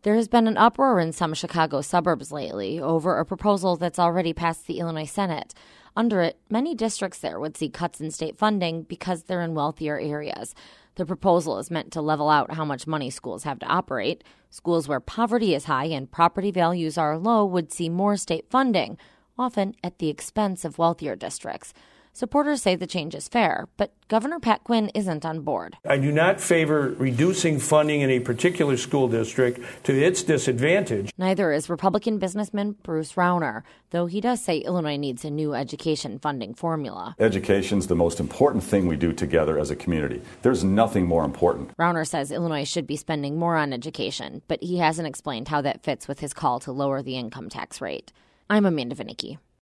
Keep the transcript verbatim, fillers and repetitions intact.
There has been an uproar in some Chicago suburbs lately over a proposal that's already passed the Illinois Senate. Under it, many districts there would see cuts in state funding because they're in wealthier areas. The proposal is meant to level out how much money schools have to operate. Schools where poverty is high and property values are low would see more state funding, often at the expense of wealthier districts. Supporters say the change is fair, but Governor Pat Quinn isn't on board. I do not favor reducing funding in a particular school district to its disadvantage. Neither is Republican businessman Bruce Rauner, though he does say Illinois needs a new education funding formula. Education's the most important thing we do together as a community. There's nothing more important. Rauner says Illinois should be spending more on education, but he hasn't explained how that fits with his call to lower the income tax rate. I'm Amanda Vinicki.